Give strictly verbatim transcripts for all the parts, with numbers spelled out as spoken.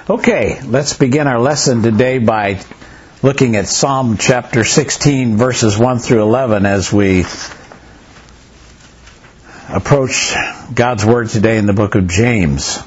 Okay, let's begin our lesson today by looking at Psalm chapter sixteen, verses one through eleven as we approach God's Word today in the book of James.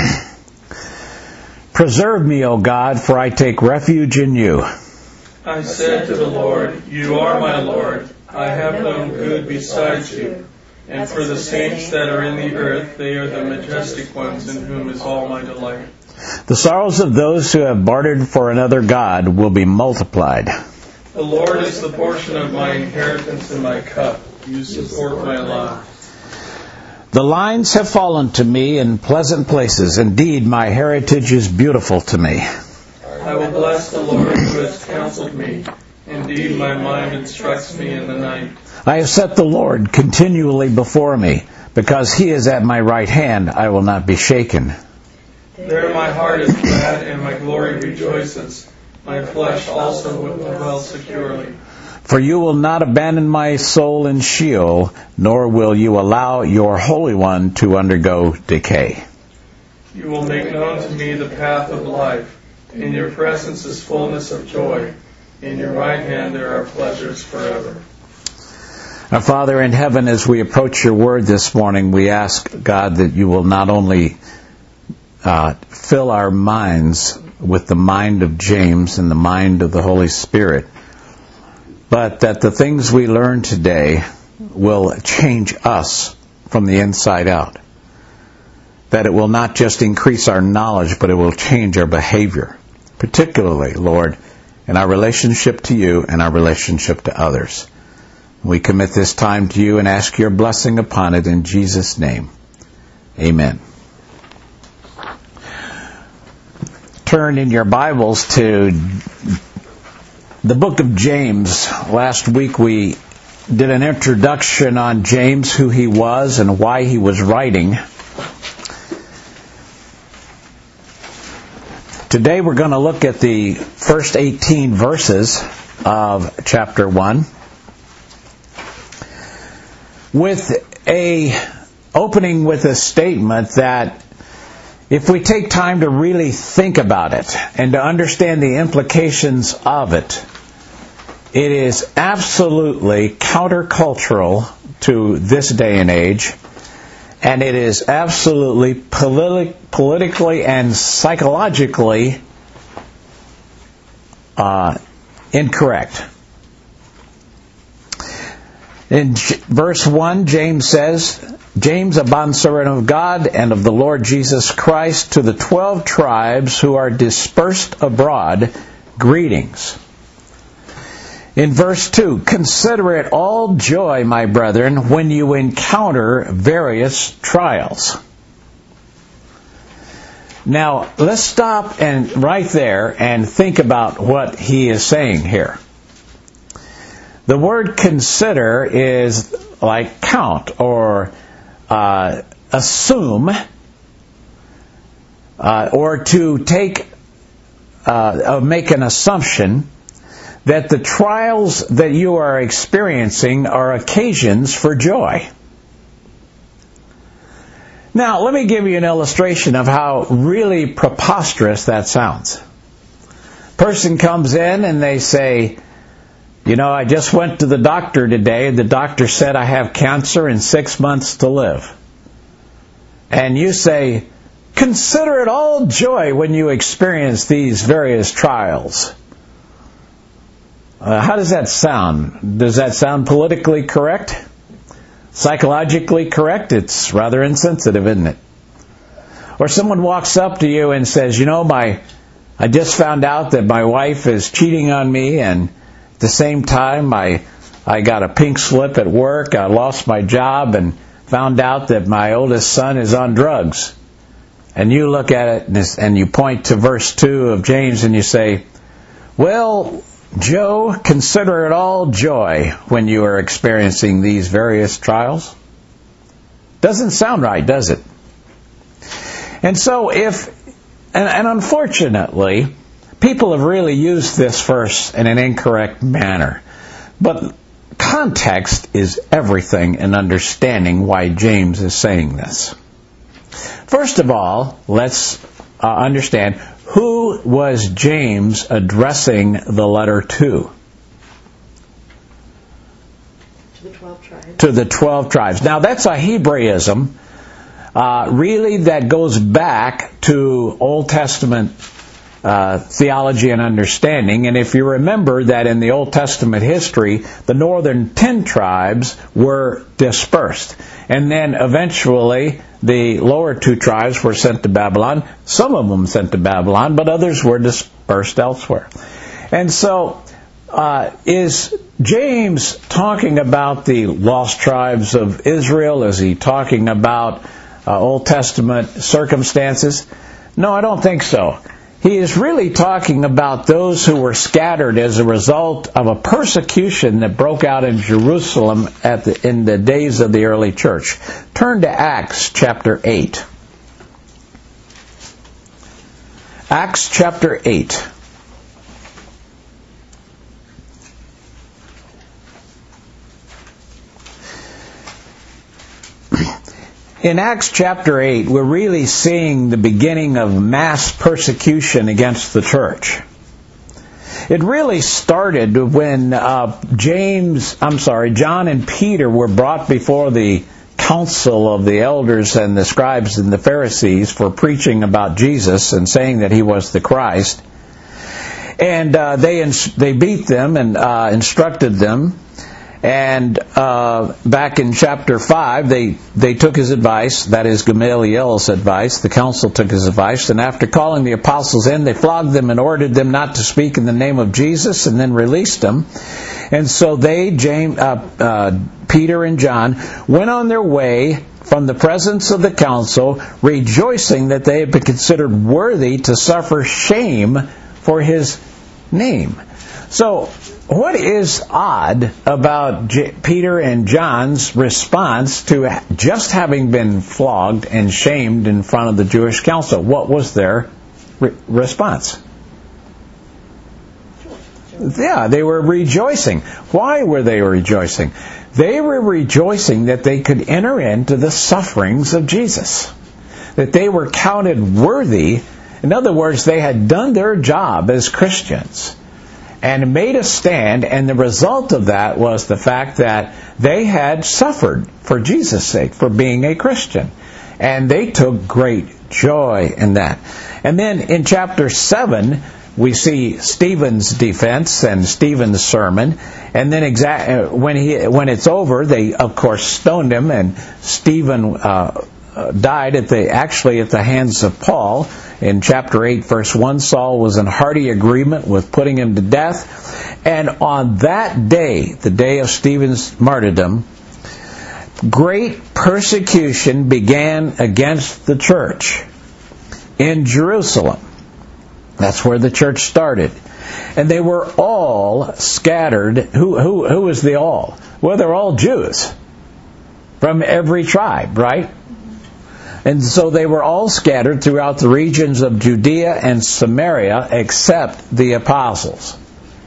Preserve me, O God, for I take refuge in you. I said to the Lord, You are my Lord. I have no good besides you. And for the saints that are in the earth, they are the majestic ones in whom is all my delight. The sorrows of those who have bartered for another God will be multiplied. The Lord is the portion of my inheritance and my cup. You support my lot. The lines have fallen to me in pleasant places. Indeed, my heritage is beautiful to me. I will bless the Lord who has counseled me. Indeed, my mind instructs me in the night. I have set the Lord continually before me. Because he is at my right hand, I will not be shaken. There my heart is glad and my glory rejoices. My flesh also will dwell securely. For you will not abandon my soul in Sheol, nor will you allow your Holy One to undergo decay. You will make known to me the path of life. In your presence is fullness of joy. In your right hand there are pleasures forever. Our Father in heaven, as we approach your word this morning, we ask, God, that you will not only uh, fill our minds with the mind of James and the mind of the Holy Spirit, but that the things we learn today will change us from the inside out. That it will not just increase our knowledge, but it will change our behavior, particularly, Lord, in our relationship to you and our relationship to others. We commit this time to you and ask your blessing upon it in Jesus' name. Amen. Turn in your Bibles to the book of James. Last week we did an introduction on James, who he was and why he was writing. Today we're going to look at the first eighteen verses of chapter one with a opening with a statement that if we take time to really think about it and to understand the implications of it, it is absolutely countercultural to this day and age, and it is absolutely politi- politically and psychologically uh, incorrect. In verse one, James says, James, a bondservant of God and of the Lord Jesus Christ, to the twelve tribes who are dispersed abroad, greetings. In verse two, consider it all joy, my brethren, when you encounter various trials. Now, let's stop and right there and think about what he is saying here. The word consider is like count or uh, assume uh, or to take uh, make an assumption that the trials that you are experiencing are occasions for joy. Now, let me give you an illustration of how really preposterous that sounds. Person comes in and they say, you know, I just went to the doctor today. The doctor said I have cancer and six months to live. And you say, consider it all joy when you experience these various trials. Uh, how does that sound? Does that sound politically correct? Psychologically correct? It's rather insensitive, isn't it? Or someone walks up to you and says, you know, my, I just found out that my wife is cheating on me, and at the same time I, I got a pink slip at work, I lost my job, and found out that my oldest son is on drugs. And you look at it and, and you point to verse two of James and you say, well, Joe, consider it all joy when you are experiencing these various trials. Doesn't sound right, does it? And so if, and, and unfortunately, people have really used this verse in an incorrect manner. But context is everything in understanding why James is saying this. First of all, let's uh, understand, who was James addressing the letter to? To the twelve tribes. To the twelve tribes. Now, that's a Hebraism, uh, really, that goes back to Old Testament uh, theology and understanding. And if you remember that in the Old Testament history, the northern ten tribes were dispersed. And then eventually the lower two tribes were sent to Babylon. Some of them sent to Babylon, but others were dispersed elsewhere. And so, uh, is James talking about the lost tribes of Israel? Is he talking about uh, Old Testament circumstances? No, I don't think so. He is really talking about those who were scattered as a result of a persecution that broke out in Jerusalem at the, in the days of the early church. Turn to Acts chapter eight. Acts chapter eight. In Acts chapter eight, we're really seeing the beginning of mass persecution against the church. It really started when uh, James, I'm sorry, John and Peter were brought before the council of the elders and the scribes and the Pharisees for preaching about Jesus and saying that he was the Christ. And uh, they ins- they beat them and uh, instructed them. And uh, back in chapter five, they, they took his advice, that is Gamaliel's advice. The council took his advice, and after calling the apostles in, they flogged them and ordered them not to speak in the name of Jesus, and then released them. And so they, James, uh, uh, Peter and John, went on their way from the presence of the council, rejoicing that they had been considered worthy to suffer shame for his name. So, what is odd about J- Peter and John's response to just having been flogged and shamed in front of the Jewish council? What was their re- response? Yeah, they were rejoicing. Why were they rejoicing? They were rejoicing that they could enter into the sufferings of Jesus. That they were counted worthy. In other words, they had done their job as Christians and made a stand, and the result of that was the fact that they had suffered for Jesus' sake, for being a Christian. And they took great joy in that. And then in chapter seven, we see Stephen's defense and Stephen's sermon. And then exa- when he when it's over, they, of course, stoned him, and Stephen uh, died at the actually at the hands of Paul. In chapter eight, verse one, Saul was in hearty agreement with putting him to death. And on that day, the day of Stephen's martyrdom, great persecution began against the church in Jerusalem. That's where the church started. And they were all scattered. Who, who, who was the all? Well, they're all Jews from every tribe, right? And so they were all scattered throughout the regions of Judea and Samaria except the apostles.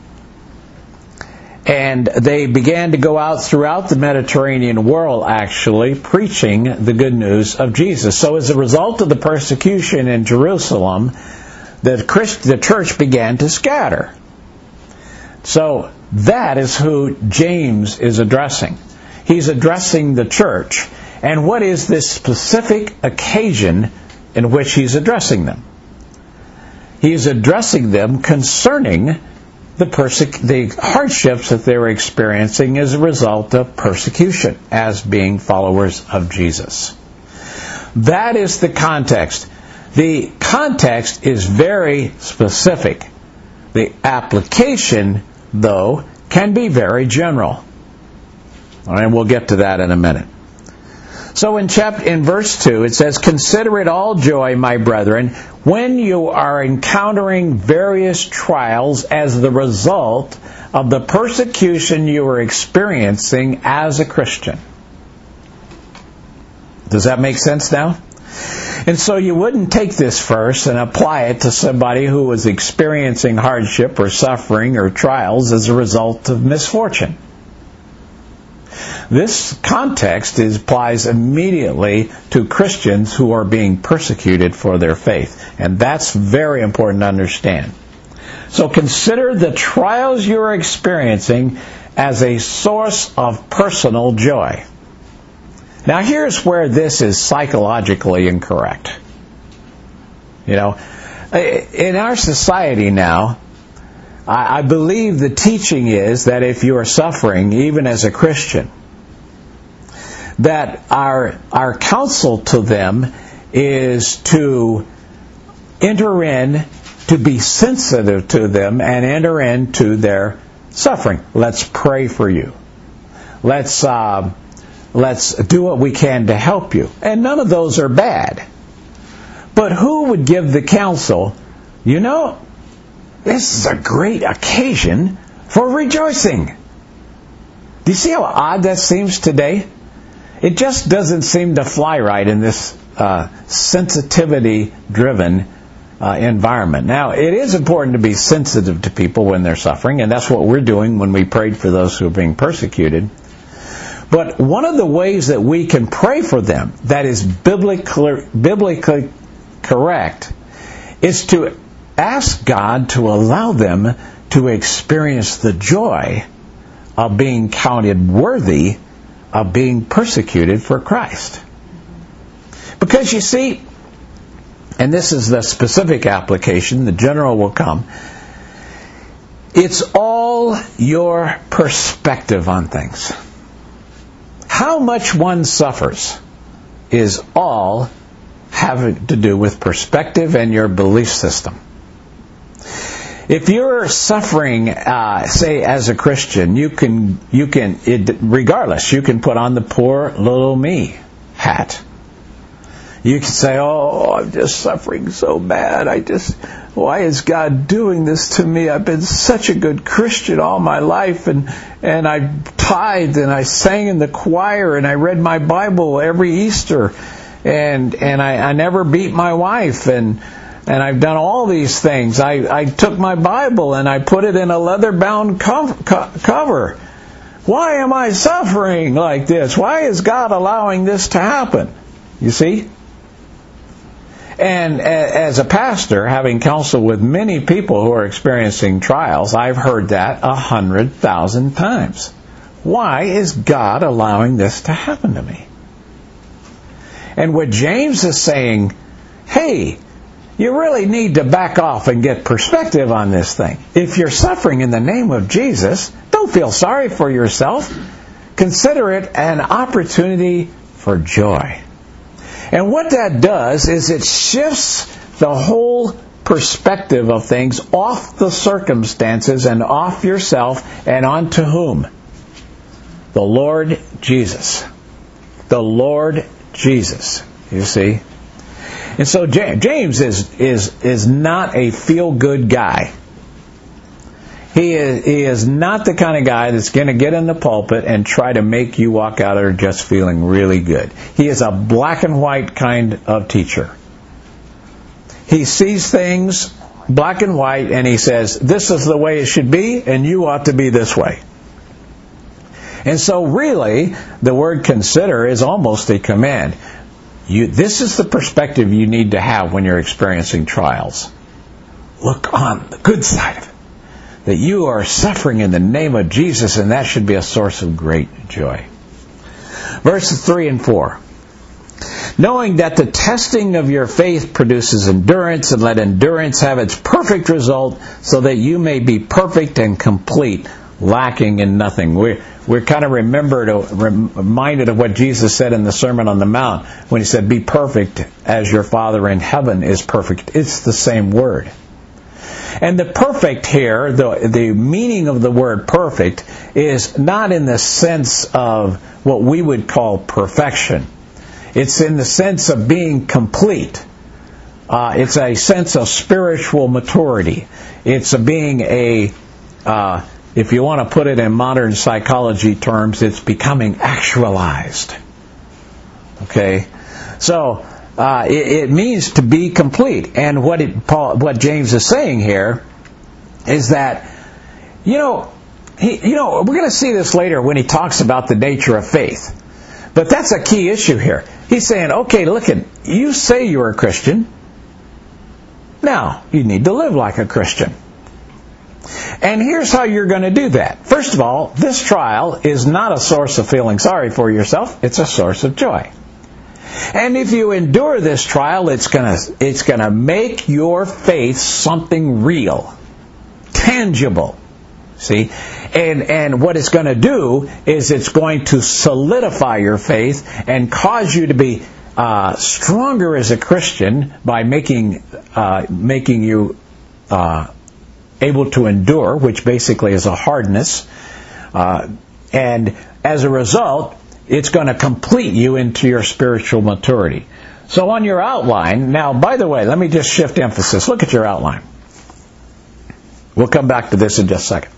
And they began to go out throughout the Mediterranean world, actually, preaching the good news of Jesus. So as a result of the persecution in Jerusalem, the, Christ, the church began to scatter. So that is who James is addressing. He's addressing the church. And what is this specific occasion in which he's addressing them? He is addressing them concerning the, perse- the hardships that they were experiencing as a result of persecution as being followers of Jesus. That is the context. The context is very specific. The application, though, can be very general. And we'll get to that in a minute. So in chapter, in verse two, it says, "Consider it all joy, my brethren, when you are encountering various trials as the result of the persecution you are experiencing as a Christian." Does that make sense now? And so you wouldn't take this verse and apply it to somebody who was experiencing hardship or suffering or trials as a result of misfortune. this context is, applies immediately to Christians who are being persecuted for their faith. And that's very important to understand. So consider the trials you're experiencing as a source of personal joy. Now here's where this is psychologically incorrect. You know, in our society now, I believe the teaching is that if you are suffering, even as a Christian, that our our counsel to them is to enter in, to be sensitive to them and enter into their suffering. Let's pray for you. Let's uh, let's do what we can to help you. And none of those are bad. But who would give the counsel, you know, this is a great occasion for rejoicing? Do you see how odd that seems today? It just doesn't seem to fly right in this uh, sensitivity-driven uh, environment. Now, it is important to be sensitive to people when they're suffering, and that's what we're doing when we prayed for those who are being persecuted. But one of the ways that we can pray for them that is biblically, biblically correct is to ask God to allow them to experience the joy of being counted worthy of being persecuted for Christ. Because you see, and this is the specific application, the general will come, it's all your perspective on things. How much one suffers is all having to do with perspective and your belief system. If you're suffering, uh, say, as a Christian, you can, you can, it, regardless, you can put on the poor little me hat. You can say, oh, I'm just suffering so bad. I just, why is God doing this to me? I've been such a good Christian all my life, and and I tithed, and I sang in the choir, and I read my Bible every Easter, and and I, I never beat my wife, and And I've done all these things. I, I took my Bible and I put it in a leather-bound co- co- cover. Why am I suffering like this? Why is God allowing this to happen? You see? And as a pastor, having counseled with many people who are experiencing trials, I've heard that a hundred thousand times. Why is God allowing this to happen to me? And what James is saying, hey, you really need to back off and get perspective on this thing. If you're suffering in the name of Jesus, don't feel sorry for yourself. Consider it an opportunity for joy. And what that does is it shifts the whole perspective of things off the circumstances and off yourself and onto whom? The Lord Jesus. The Lord Jesus. You see? And so James is is is not a feel-good guy. He is, he is not the kind of guy that's going to get in the pulpit and try to make you walk out of there just feeling really good. He is a black and white kind of teacher. He sees things black and white and he says, this is the way it should be and you ought to be this way. And so really, the word consider is almost a command. You, this is the perspective you need to have when you're experiencing trials. Look on the good side of it. That you are suffering in the name of Jesus, and that should be a source of great joy. Verses three and four. Knowing that the testing of your faith produces endurance, and let endurance have its perfect result, so that you may be perfect and complete, lacking in nothing. We're, we're kind of remembered, reminded of what Jesus said in the Sermon on the Mount when he said, be perfect as your Father in heaven is perfect. It's the same word. And the perfect here, the, the meaning of the word perfect, is not in the sense of what we would call perfection. It's in the sense of being complete. Uh, it's a sense of spiritual maturity. It's a being a... Uh, If you want to put it in modern psychology terms, it's becoming actualized. Okay? So, uh, it, it means to be complete. And what it, Paul, what James is saying here is that, you know, he, you know, we're going to see this later when he talks about the nature of faith. But that's a key issue here. He's saying, okay, look, at you say you're a Christian. Now, you need to live like a Christian. And here's how you're going to do that. First of all, this trial is not a source of feeling sorry for yourself. It's a source of joy. And if you endure this trial, it's going to it's going to make your faith something real, tangible. See? And and what it's going to do is it's going to solidify your faith and cause you to be uh, stronger as a Christian by making uh, making you uh, able to endure, which basically is a hardness. Uh, and as a result, it's going to complete you into your spiritual maturity. So on your outline, now, by the way, let me just shift emphasis. Look at your outline. We'll come back to this in just a second.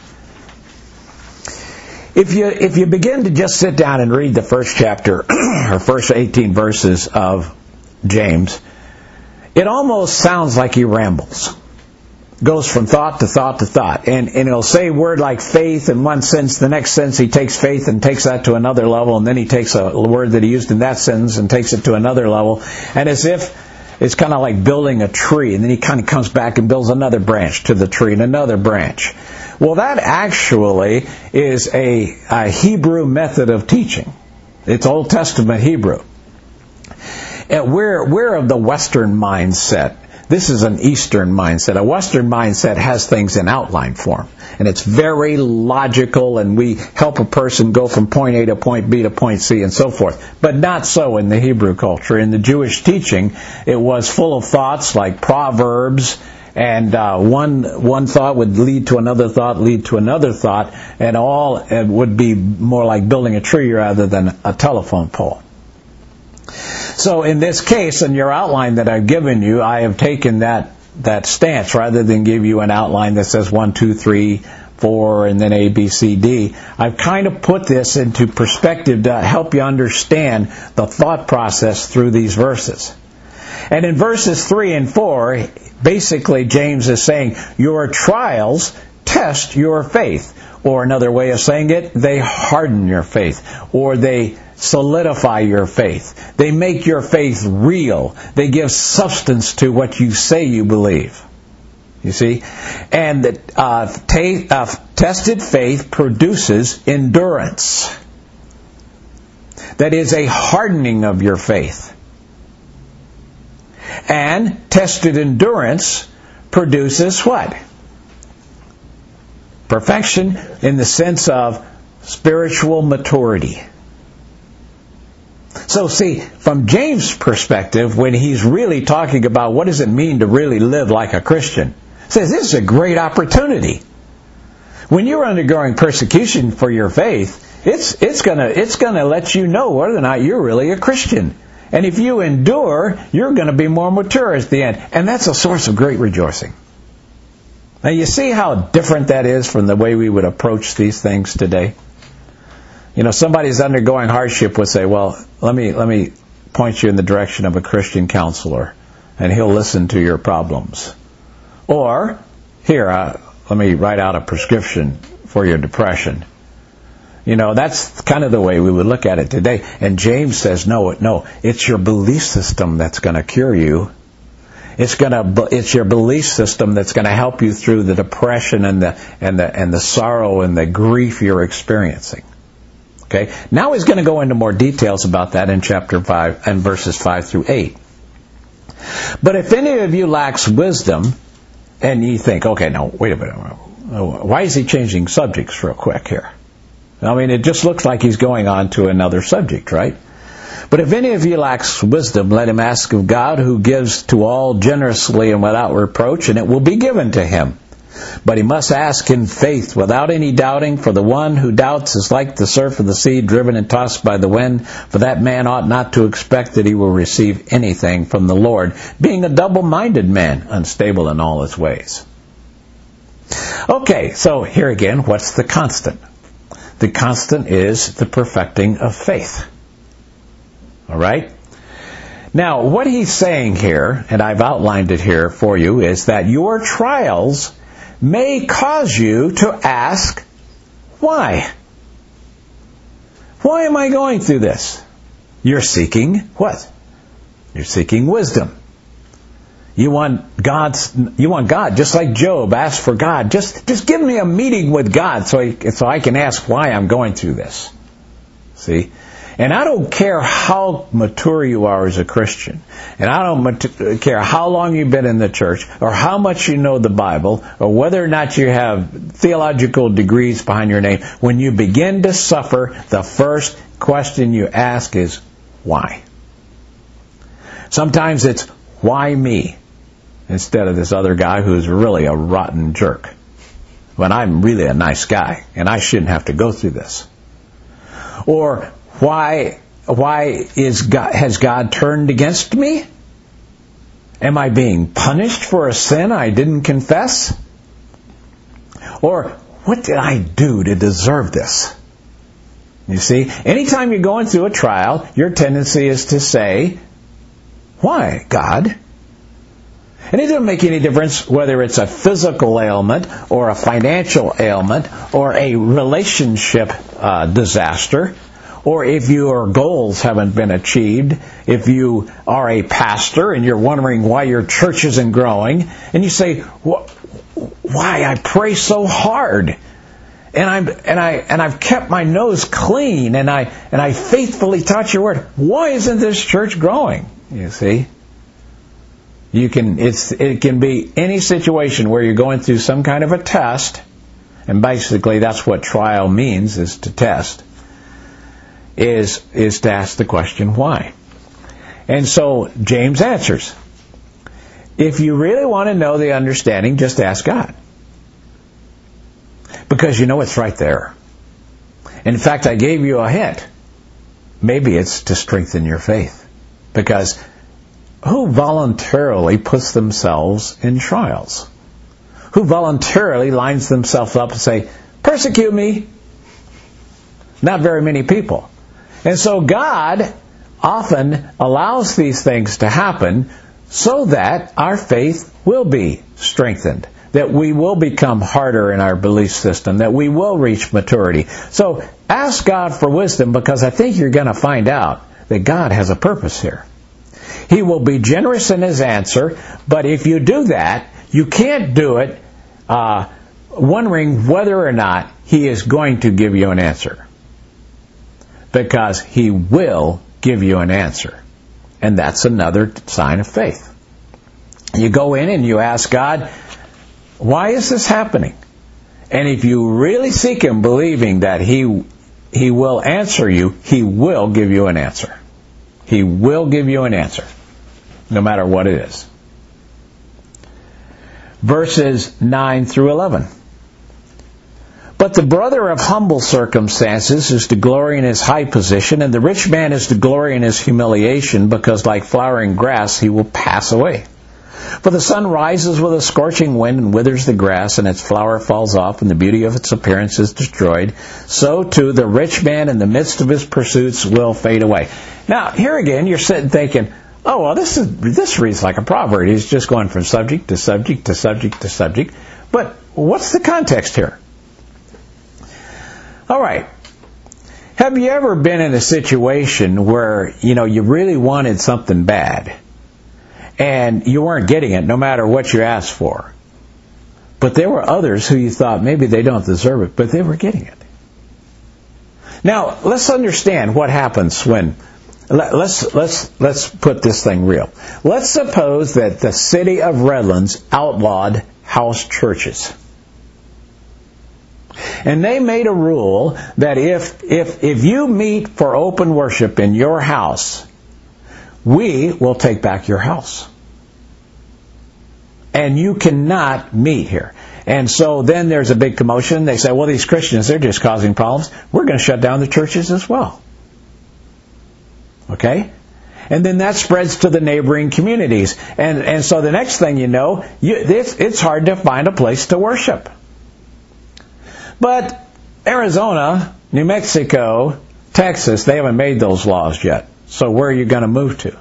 If you if you begin to just sit down and read the first chapter, or first eighteen verses of James, it almost sounds like he rambles. Goes from thought to thought to thought. And, and he'll say a word like faith in one sentence. The next sentence he takes faith and takes that to another level. And then he takes a word that he used in that sentence and takes it to another level. And as if it's kind of like building a tree. And then he kind of comes back and builds another branch to the tree and another branch. Well, that actually is a, a Hebrew method of teaching. It's Old Testament Hebrew. And we're, we're of the Western mindset. This is an Eastern mindset. A Western mindset has things in outline form. And it's very logical, and we help a person go from point A to point B to point C and so forth. But not so in the Hebrew culture. In the Jewish teaching, it was full of thoughts like proverbs, and uh, one one thought would lead to another thought, lead to another thought, and all it would be more like building a tree rather than a telephone pole. So in this case, in your outline that I've given you, I have taken that, that stance rather than give you an outline that says one, two, three, four, and then A, B, C, D. I've kind of put this into perspective to help you understand the thought process through these verses. And in verses three and four, basically James is saying, your trials test your faith. Or another way of saying it, they harden your faith. Or they solidify your faith. They make your faith real. They give substance to what you say you believe. You see? And the uh, t- uh, tested faith produces endurance. That is a hardening of your faith. And tested endurance produces what? Perfection in the sense of spiritual maturity. So see, from James' perspective, when he's really talking about what does it mean to really live like a Christian, he says this is a great opportunity. When you're undergoing persecution for your faith, it's it's gonna it's gonna let you know whether or not you're really a Christian. And if you endure, you're going to be more mature at the end. And that's a source of great rejoicing. Now you see how different that is from the way we would approach these things today? You know, somebody's undergoing hardship would say, well, let me let me point you in the direction of a Christian counselor, and he'll listen to your problems. Or, here, uh, let me write out a prescription for your depression. You know, that's kind of the way we would look at it today. And James says, no, no, it's your belief system that's going to cure you. It's going to, it's your belief system that's going to help you through the depression and the and the and the sorrow and the grief you're experiencing. Okay. Now he's going to go into more details about that in chapter five and verses five through eight. But if any of you lacks wisdom, and you think, okay, now wait a minute, why is he changing subjects real quick here? I mean, it just looks like he's going on to another subject, right? But if any of you lacks wisdom, let him ask of God, who gives to all generously and without reproach, and it will be given to him. But he must ask in faith, without any doubting, for the one who doubts is like the surf of the sea, driven and tossed by the wind. For that man ought not to expect that he will receive anything from the Lord, being a double-minded man, unstable in all his ways. Okay, so here again, what's the constant? The constant is the perfecting of faith. All right? Now, what he's saying here, and I've outlined it here for you, is that your trials may cause you to ask Why? Why am I going through this? You're seeking what? You're seeking wisdom. You want God's, you want God, just like Job asked for God. Just, just give me a meeting with God so, he, so I can ask why I'm going through this. See? And I don't care how mature you are as a Christian, and I don't mat- care how long you've been in the church, or how much you know the Bible, or whether or not you have theological degrees behind your name. When you begin to suffer, the first question you ask is, why? Sometimes it's, why me? Instead of this other guy who's really a rotten jerk. When I'm really a nice guy, and I shouldn't have to go through this. Or, why why is God, has God turned against me? Am I being punished for a sin I didn't confess? Or, what did I do to deserve this? You see, anytime you're going through a trial, your tendency is to say, why, God? And it doesn't make any difference whether it's a physical ailment or a financial ailment or a relationship uh, disaster, or if your goals haven't been achieved, if you are a pastor and you're wondering why your church isn't growing, and you say, why, I pray so hard, and I'm and I and I've kept my nose clean, and I and I faithfully taught your word. Why isn't this church growing? You see? You can it's it can be any situation where you're going through some kind of a test, and basically that's what trial means, is to test. Is is to ask the question, why? And so James answers, if you really want to know the understanding, just ask God. Because you know it's right there. In fact, I gave you a hint. Maybe it's to strengthen your faith. Because who voluntarily puts themselves in trials? Who voluntarily lines themselves up and say, persecute me? Not very many people. And so God often allows these things to happen so that our faith will be strengthened, that we will become harder in our belief system, that we will reach maturity. So ask God for wisdom, because I think you're going to find out that God has a purpose here. He will be generous in His answer, but if you do that, you can't do it uh, wondering whether or not He is going to give you an answer. Because He will give you an answer. And that's another sign of faith. You go in and you ask God, why is this happening? And if you really seek Him, believing that He He will answer you, He will give you an answer. He will give you an answer, no matter what it is. Verses nine through eleven. But the brother of humble circumstances is to glory in his high position, and the rich man is to glory in his humiliation, because like flowering grass he will pass away. For the sun rises with a scorching wind and withers the grass, and its flower falls off, and the beauty of its appearance is destroyed. So too the rich man in the midst of his pursuits will fade away. Now, here again, you're sitting thinking, oh, well, this is this reads like a proverb. He's just going from subject to subject to subject to subject. But what's the context here? All right. Have you ever been in a situation where, you know, you really wanted something bad and you weren't getting it no matter what you asked for? But there were others who you thought maybe they don't deserve it, but they were getting it. Now, let's understand what happens when let's let's let's put this thing real. Let's suppose that the city of Redlands outlawed house churches. And they made a rule that if if if you meet for open worship in your house, we will take back your house. And you cannot meet here. And so then there's a big commotion. They say, well, these Christians, they're just causing problems. We're going to shut down the churches as well. Okay? And then that spreads to the neighboring communities. And and so the next thing you know, you, it's, it's hard to find a place to worship. But Arizona, New Mexico, Texas, they haven't made those laws yet. So where are you going to move to?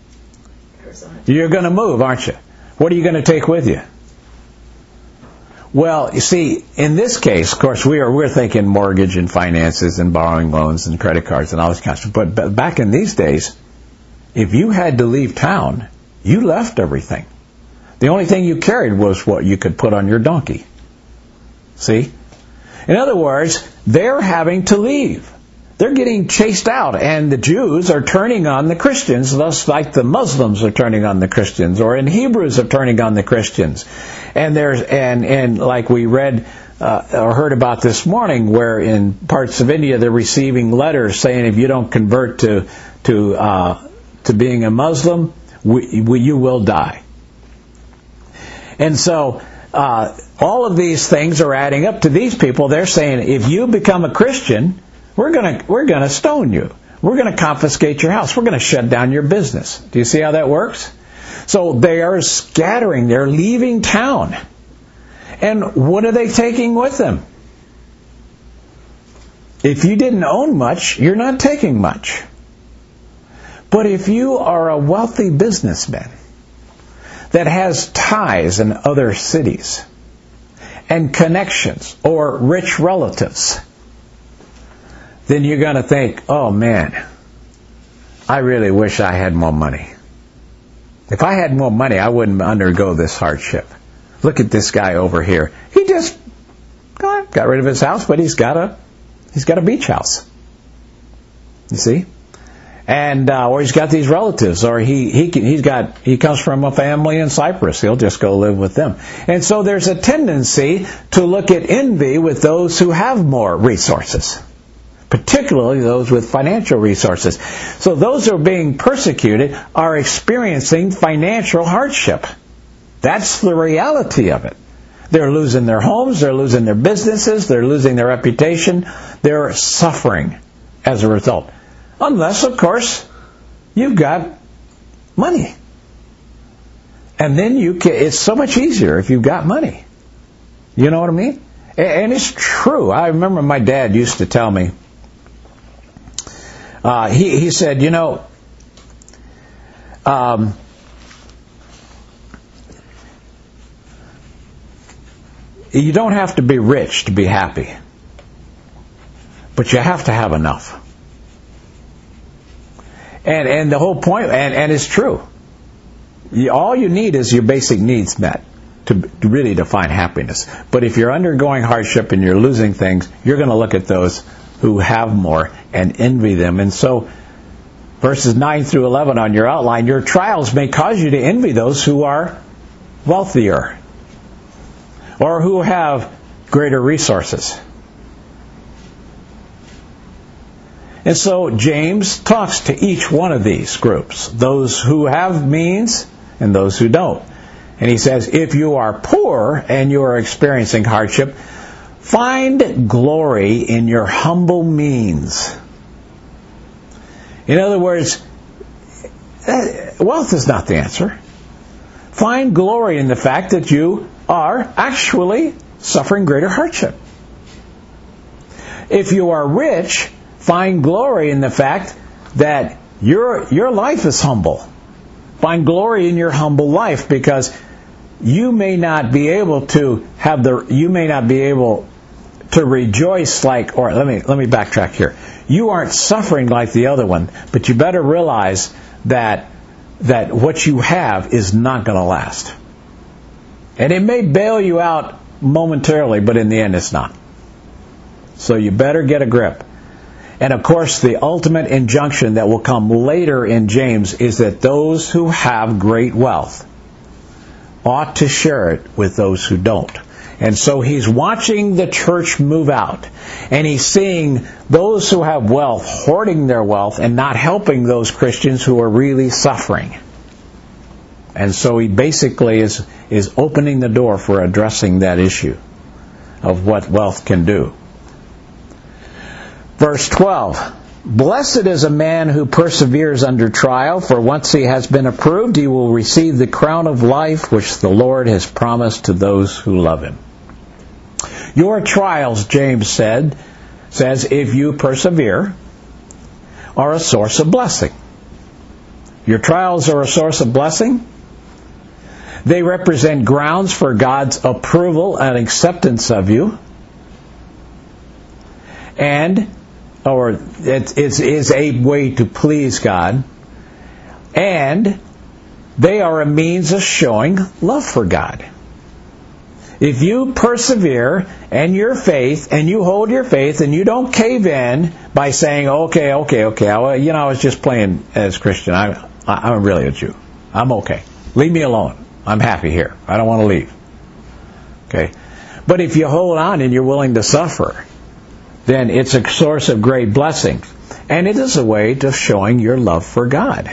Arizona. You're going to move, aren't you? What are you going to take with you? Well, you see, in this case, of course, we are we're thinking mortgage and finances and borrowing loans and credit cards and all this kind of stuff. But, but back in these days, if you had to leave town, you left everything. The only thing you carried was what you could put on your donkey. See? In other words, they're having to leave. They're getting chased out, and the Jews are turning on the Christians, just like the Muslims are turning on the Christians, or in Hebrews are turning on the Christians. And there's and and like we read uh, or heard about this morning, where in parts of India they're receiving letters saying if you don't convert to to uh, to being a Muslim, we, we, you will die. And so uh, all of these things are adding up to these people. They're saying if you become a Christian, We're gonna we're gonna stone you. We're gonna confiscate your house. We're gonna shut down your business. Do you see how that works? So they are scattering. They're leaving town. And what are they taking with them? If you didn't own much, you're not taking much. But if you are a wealthy businessman that has ties in other cities and connections or rich relatives, then you're going to think, oh man, I really wish I had more money. If I had more money, I wouldn't undergo this hardship. Look at this guy over here. He just got rid of his house, but he's got a he's got a beach house. You see? And uh, or he's got these relatives, or he he he's got he comes from a family in Cyprus. He'll just go live with them. And so there's a tendency to look at envy with those who have more resources, particularly those with financial resources. So those who are being persecuted are experiencing financial hardship. That's the reality of it. They're losing their homes, they're losing their businesses, they're losing their reputation, they're suffering as a result. Unless, of course, you've got money. And then you can, it's so much easier if you've got money. You know what I mean? And it's true. I remember my dad used to tell me, Uh, he, he said, you know, um, you don't have to be rich to be happy, but you have to have enough. And and the whole point, and, and it's true. You, all you need is your basic needs met to, to really define happiness. But if you're undergoing hardship and you're losing things, you're going to look at those who have more and envy them. And so verses nine through eleven on your outline, your trials may cause you to envy those who are wealthier or who have greater resources. And so James talks to each one of these groups, those who have means and those who don't. And he says, if you are poor and you are experiencing hardship, find glory in your humble means. In other words, wealth is not the answer. Find glory in the fact that you are actually suffering greater hardship. If you are rich, find glory in the fact that your your life is humble. Find glory in your humble life, because you may not be able to have the you may not be able to rejoice like or let me let me backtrack here. You aren't suffering like the other one, but you better realize that that what you have is not going to last. And it may bail you out momentarily, but in the end it's not. So you better get a grip. And of course, the ultimate injunction that will come later in James is that those who have great wealth ought to share it with those who don't. And so he's watching the church move out, and he's seeing those who have wealth hoarding their wealth and not helping those Christians who are really suffering. And so he basically is, is opening the door for addressing that issue of what wealth can do. Verse twelve, blessed is a man who perseveres under trial, for once he has been approved, he will receive the crown of life which the Lord has promised to those who love him. Your trials, James said, says, if you persevere, are a source of blessing. Your trials are a source of blessing. They represent grounds for God's approval and acceptance of you. And, or it is, is a way to please God. And they are a means of showing love for God. If you persevere in your faith and you hold your faith and you don't cave in by saying, okay, okay, okay, I, you know, I was just playing as Christian. I, I'm really a Jew. I'm okay. Leave me alone. I'm happy here. I don't want to leave. Okay. But if you hold on and you're willing to suffer, then it's a source of great blessing. And it is a way of showing your love for God.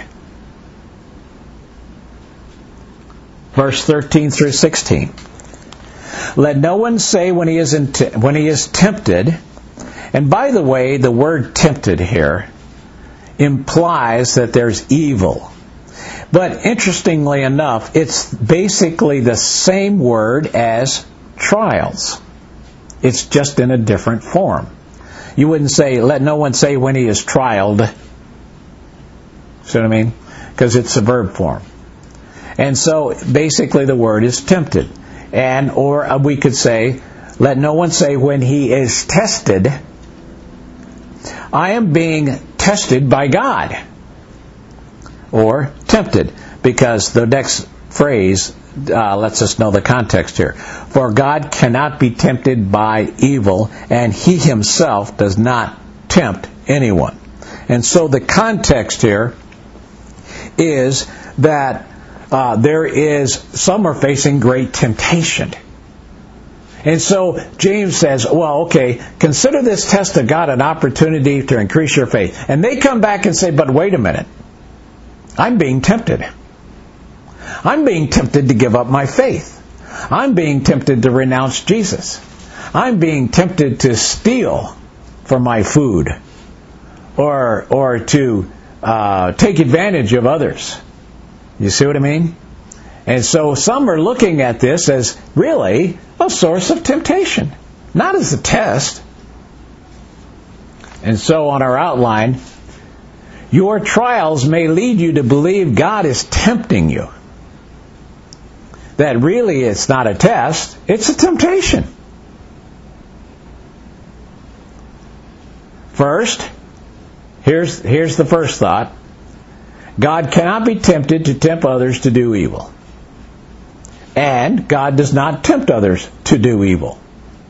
Verse thirteen through sixteen. Let no one say when he is in t- when he is tempted, and by the way, the word tempted here implies that there's evil. But interestingly enough, it's basically the same word as trials. It's just in a different form. You wouldn't say, let no one say when he is trialed. See what I mean? Because it's a verb form. And so basically the word is tempted. And or we could say, let no one say when he is tested, I am being tested by God. Or tempted, because the next phrase uh, lets us know the context here. For God cannot be tempted by evil, and He Himself does not tempt anyone. And so the context here is that uh, there is, some are facing great temptation. And so James says, well, okay, consider this test of God an opportunity to increase your faith. And they come back and say, but wait a minute. I'm being tempted. I'm being tempted to give up my faith. I'm being tempted to renounce Jesus. I'm being tempted to steal for my food, or or to uh, take advantage of others. You see what I mean? And so some are looking at this as really a source of temptation, not as a test. And so on our outline, your trials may lead you to believe God is tempting you. That really it's not a test, it's a temptation. First, here's, here's the first thought. God cannot be tempted to tempt others to do evil. And God does not tempt others to do evil.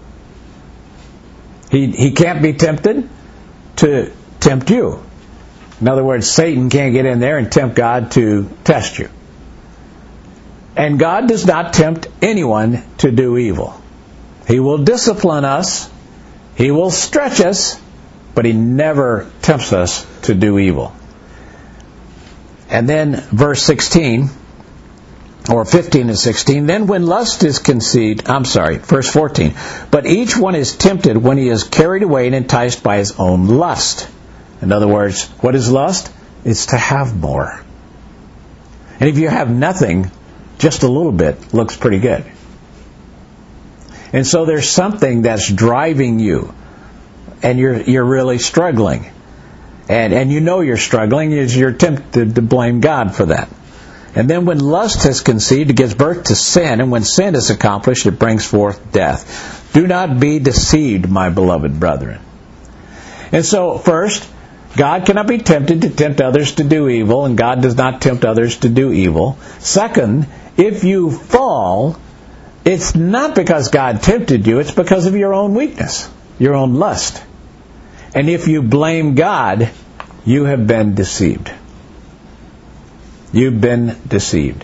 He, he can't be tempted to tempt you. In other words, Satan can't get in there and tempt God to test you. And God does not tempt anyone to do evil. He will discipline us. He will stretch us. But He never tempts us to do evil. And then verse sixteen, or fifteen and sixteen, then when lust is conceived, I'm sorry, verse fourteen, but each one is tempted when he is carried away and enticed by his own lust. In other words, what is lust? It's to have more. And if you have nothing, just a little bit looks pretty good. And so there's something that's driving you, and you're you're really struggling. And and you know you're struggling, is you're tempted to blame God for that. And then when lust has conceived, it gives birth to sin, and when sin is accomplished, it brings forth death. Do not be deceived, my beloved brethren. And so, first, God cannot be tempted to tempt others to do evil, and God does not tempt others to do evil. Second, if you fall, it's not because God tempted you, it's because of your own weakness, your own lust. And if you blame God, you have been deceived. You've been deceived.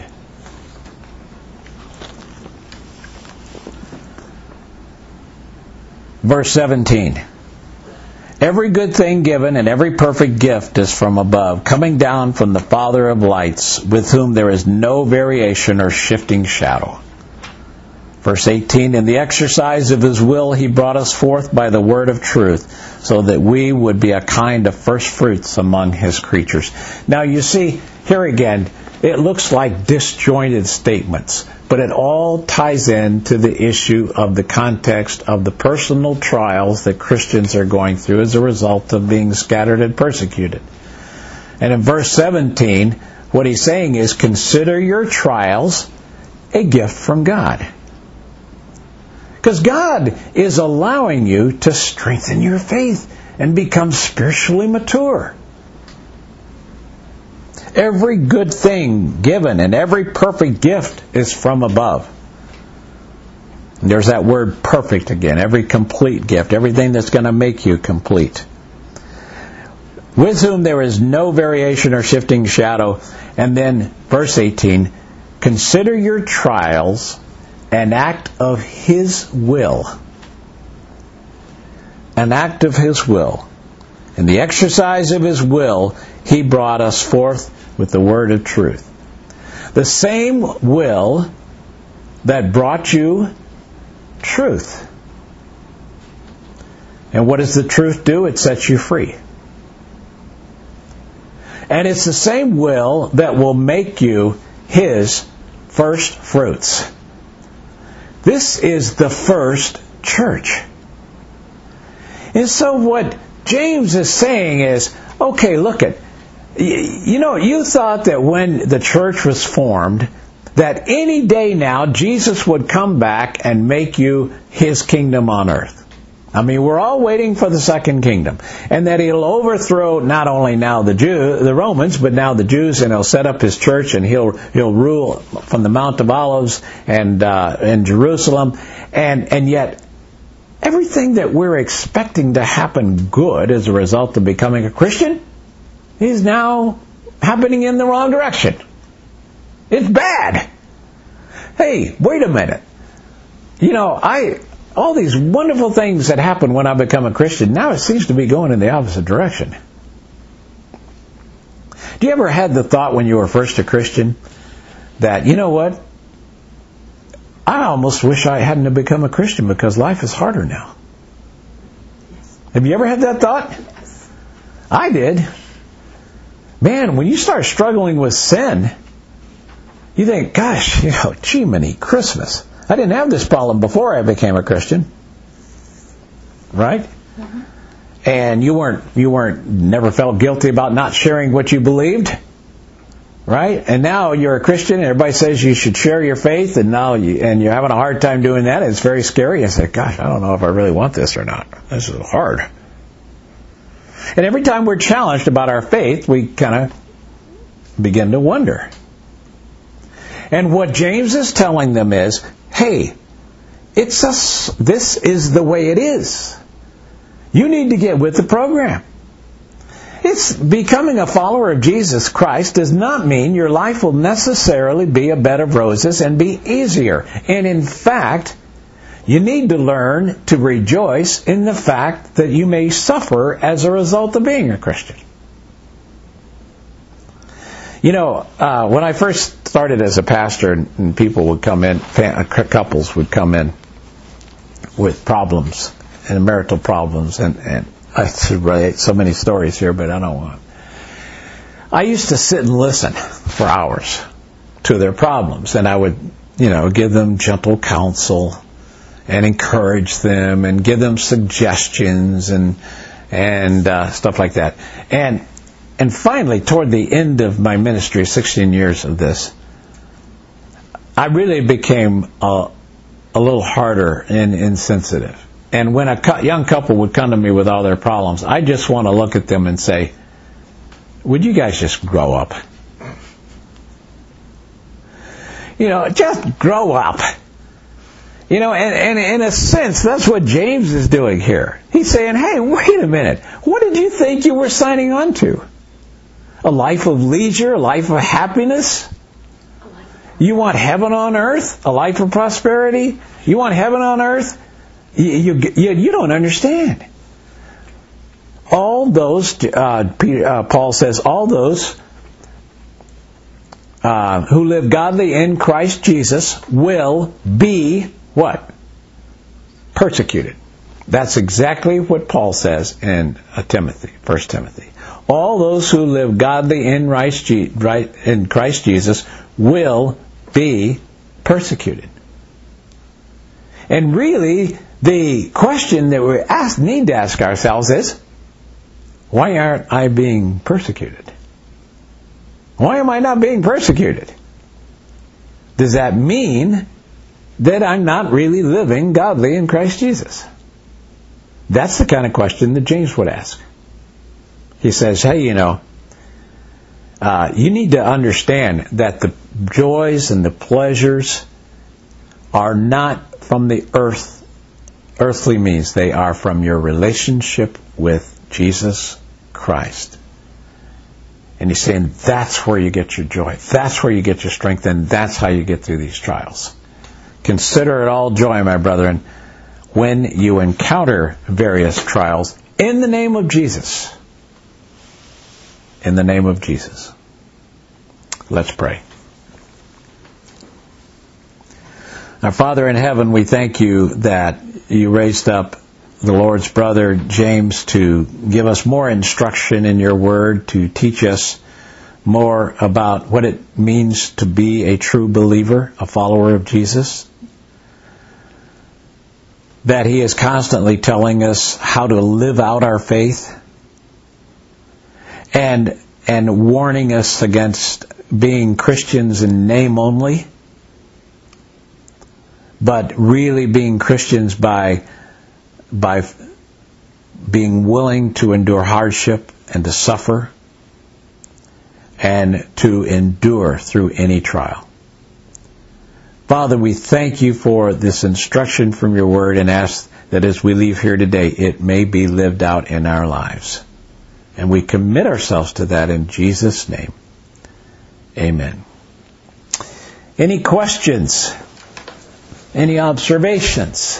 Verse seventeen. Every good thing given and every perfect gift is from above, coming down from the Father of lights, with whom there is no variation or shifting shadow. Verse eighteen, in the exercise of His will He brought us forth by the word of truth, so that we would be a kind of first fruits among His creatures. Now you see, here again, it looks like disjointed statements, but it all ties in to the issue of the context of the personal trials that Christians are going through as a result of being scattered and persecuted. And in verse seventeen, what he's saying is, consider your trials a gift from God. Because God is allowing you to strengthen your faith and become spiritually mature. Every good thing given and every perfect gift is from above. And there's that word perfect again. Every complete gift. Everything that's going to make you complete. With whom there is no variation or shifting shadow. And then verse eighteen. Consider your trials an act of His will. An act of His will. In the exercise of His will, He brought us forth with the word of truth. The same will that brought you truth. And what does the truth do? It sets you free. And it's the same will that will make you His first fruits. This is the first church. And so what James is saying is, okay, look at, you know, you thought that when the church was formed, that any day now Jesus would come back and make you His kingdom on earth. I mean, we're all waiting for the second kingdom. And that He'll overthrow not only now the Jew, the Romans, but now the Jews, and He'll set up His church, and He'll He'll rule from the Mount of Olives and uh, in Jerusalem. And and yet, everything that we're expecting to happen good as a result of becoming a Christian is now happening in the wrong direction. It's bad. Hey, wait a minute. You know, I all these wonderful things that happen when I become a Christian, now it seems to be going in the opposite direction. Do you ever had the thought when you were first a Christian that, you know what, I almost wish I hadn't have become a Christian because life is harder now? Yes. Have you ever had that thought? Yes. I did. Man, when you start struggling with sin, you think, gosh, you know, gee, many Christmas. I didn't have this problem before I became a Christian. Right? Mm-hmm. And you weren't, you weren't, never felt guilty about not sharing what you believed. Right? And now you're a Christian and everybody says you should share your faith, and now you, and you're having a hard time doing that. It's very scary. I say, gosh, I don't know if I really want this or not. This is hard. And every time we're challenged about our faith, we kind of begin to wonder. And what James is telling them is, hey, it's a, this is the way it is. You need to get with the program. It's becoming a follower of Jesus Christ does not mean your life will necessarily be a bed of roses and be easier. And in fact, you need to learn to rejoice in the fact that you may suffer as a result of being a Christian. You know, uh, when I first started as a pastor, and, and people would come in, couples would come in with problems, and marital problems, and, and I should write so many stories here, but I don't want. I used to sit and listen for hours to their problems, and I would, you know, give them gentle counsel and encourage them and give them suggestions and and uh, stuff like that. And And finally, toward the end of my ministry, sixteen years of this, I really became a, a little harder and insensitive. And when a cu- young couple would come to me with all their problems, I just want to look at them and say, would you guys just grow up? You know, just grow up. You know, and, and in a sense, that's what James is doing here. He's saying, hey, wait a minute. What did you think you were signing on to? A life of leisure, a life of happiness? You want heaven on earth? A life of prosperity? You want heaven on earth? You, you, you don't understand. All those, uh, uh, Paul says, all those uh, who live godly in Christ Jesus will be what? Persecuted. That's exactly what Paul says in uh, Timothy, First Timothy. All those who live godly in Christ, in Christ Jesus will be persecuted. And really, the question that we ask, need to ask ourselves is, why aren't I being persecuted? Why am I not being persecuted? does that mean that I'm not really living godly in Christ Jesus? That's the kind of question that James would ask. He says, hey, you know, uh, you need to understand that the joys and the pleasures are not from the earth, earthly means. They are from your relationship with Jesus Christ. And he's saying that's where you get your joy. That's where you get your strength, and that's how you get through these trials. Consider it all joy, my brethren, when you encounter various trials in the name of Jesus. In the name of Jesus. Let's pray. Our Father in heaven, we thank you that you raised up the Lord's brother James to give us more instruction in your word, to teach us more about what it means to be a true believer, a follower of Jesus. That he is constantly telling us how to live out our faith and and warning us against being Christians in name only, but really being Christians by by being willing to endure hardship and to suffer and to endure through any trial. Father, we thank you for this instruction from your word and ask that as we leave here today, it may be lived out in our lives. And we commit ourselves to that in Jesus' name. Amen. Any questions? Any observations?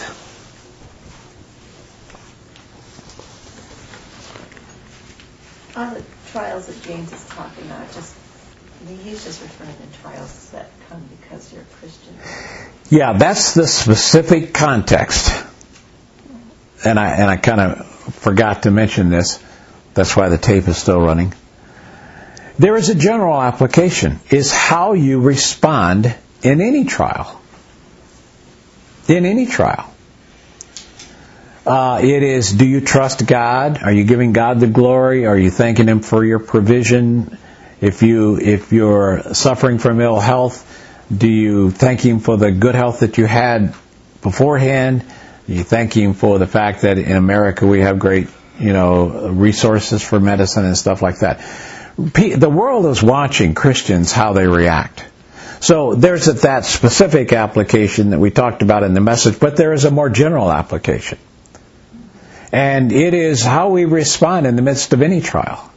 On the trials that James is talking about, just he's just referring to trials that come because you're a Christian. Yeah, that's the specific context. And I and I kind of forgot to mention this. That's why the tape is still running. There is a general application, is how you respond in any trial. In any trial. Uh, it is, do you trust God? Are you giving God the glory? Are you thanking Him for your provision? If you, if you're suffering from ill health, do you thank Him for the good health that you had beforehand? Do you thank Him for the fact that in America we have great, you know, resources for medicine and stuff like that? The world is watching Christians, how they react. So there's that specific application that we talked about in the message, but there is a more general application. And it is how we respond in the midst of any trial.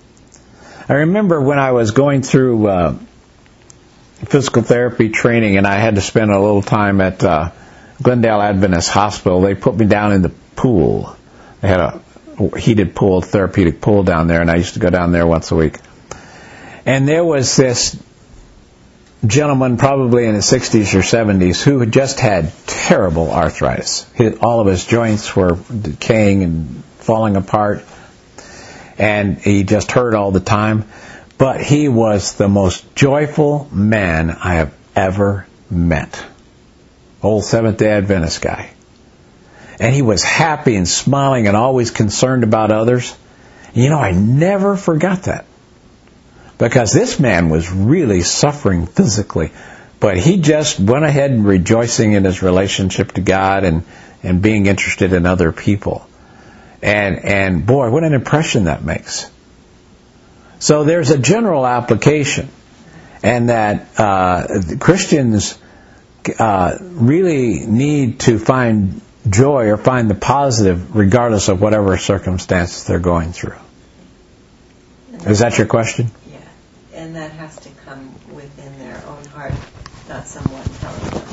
I remember when I was going through uh, physical therapy training and I had to spend a little time at uh, Glendale Adventist Hospital, they put me down in the pool. They had a heated pool, therapeutic pool down there, and I used to go down there once a week. And there was this gentleman, probably in his sixties or seventies, who had just had terrible arthritis. His, all of his joints were decaying and falling apart, and he just hurt all the time. But he was the most joyful man I have ever met. Old Seventh-day Adventist guy. And he was happy and smiling and always concerned about others. You know, I never forgot that. Because this man was really suffering physically. But he just went ahead and rejoicing in his relationship to God and, and being interested in other people. And, and boy, what an impression that makes. So there's a general application. And that uh, Christians uh, really need to find joy or find the positive regardless of whatever circumstances they're going through. Is that your question? Yeah, and that has to come within their own heart, not someone telling them.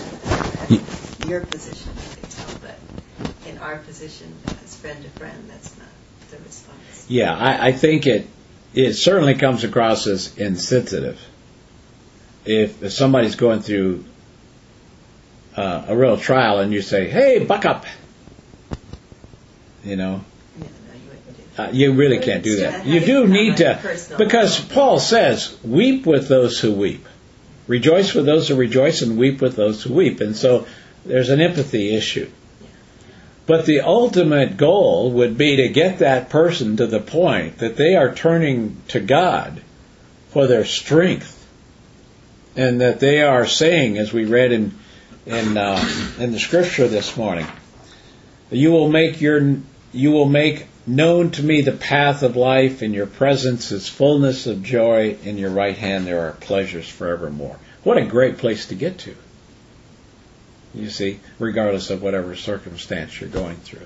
I mean, your position, you can tell, but in our position, as friend to friend, that's not the response. Yeah, I, I think it it certainly comes across as insensitive. If, if somebody's going through Uh, a real trial and you say, hey, buck up. You know, Yeah, no, you wouldn't do that. uh, you really can't do that. You do need to, because Paul says, weep with those who weep. Rejoice with those who rejoice and weep with those who weep. And so there's an empathy issue. But the ultimate goal would be to get that person to the point that they are turning to God for their strength and that they are saying, as we read in in uh, in the scripture this morning, you will make your you will make known to me the path of life. In your presence is fullness of joy. In your right hand there are pleasures forevermore. What a great place to get to. You see, regardless of whatever circumstance you're going through.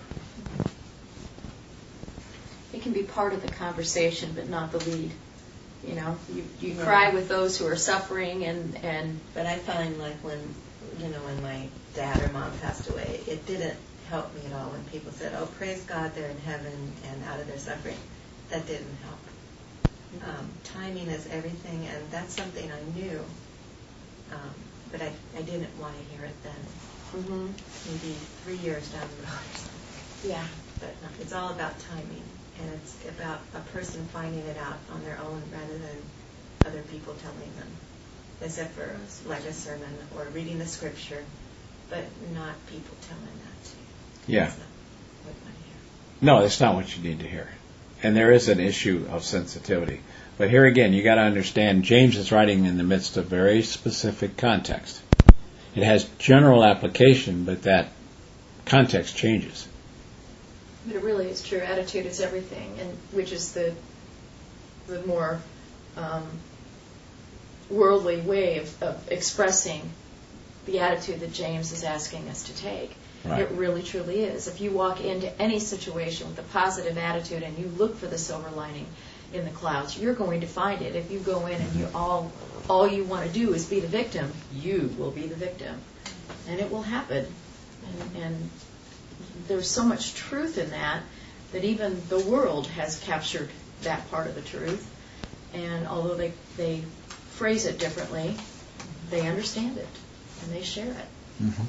It can be part of the conversation, but not the lead. You know, you, you right. cry with those who are suffering, and, and but I find like when, you know, when my dad or mom passed away, it didn't help me at all when people said, "Oh, praise God, they're in heaven and out of their suffering." That didn't help. Um, timing is everything, and that's something I knew, um, but I, I didn't want to hear it then. Mm-hmm. Maybe three years down the road or something. Yeah. But it's all about timing, and it's about a person finding it out on their own rather than other people telling them, except for like a sermon or reading the scripture, but not people telling that to you. Yeah. That's not what you want to hear. No, that's not what you need to hear. And there is an issue of sensitivity. But here again, you got to understand, James is writing in the midst of very specific context. It has general application, but that context changes. But it really is true. Attitude is everything, and which is the the more um, worldly way of, of expressing the attitude that James is asking us to take. Right. It really, truly is. If you walk into any situation with a positive attitude and you look for the silver lining in the clouds, you're going to find it. If you go in and you all all you want to do is be the victim, you will be the victim, and it will happen. And, and there's so much truth in that that even the world has captured that part of the truth. And although they they phrase it differently, they understand it and they share it. Mm-hmm.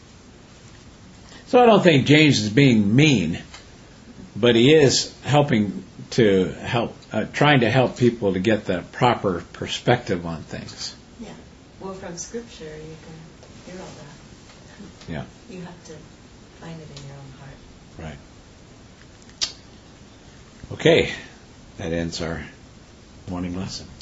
So I don't think James is being mean, but he is helping to help, uh, trying to help people to get the proper perspective on things. Yeah. Well, from Scripture, you can hear all that. Yeah. You have to find it in your own heart. Right. Okay. That ends our morning lesson.